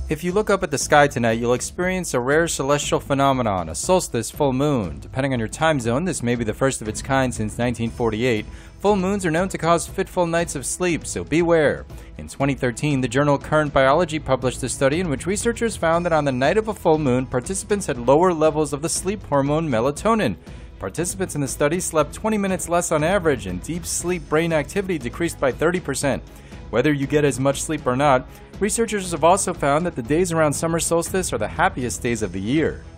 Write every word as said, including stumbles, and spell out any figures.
If you look up at the sky tonight, you'll experience a rare celestial phenomenon, a solstice full moon. Depending on your time zone, this may be the first of its kind since nineteen forty-eight. Full moons are known to cause fitful nights of sleep, so beware. In twenty thirteen, the journal Current Biology published a study in which researchers found that on the night of a full moon, participants had lower levels of the sleep hormone melatonin. Participants in the study slept twenty minutes less on average, and deep sleep brain activity decreased by thirty percent. Whether you get as much sleep or not, researchers have also found that the days around summer solstice are the happiest days of the year.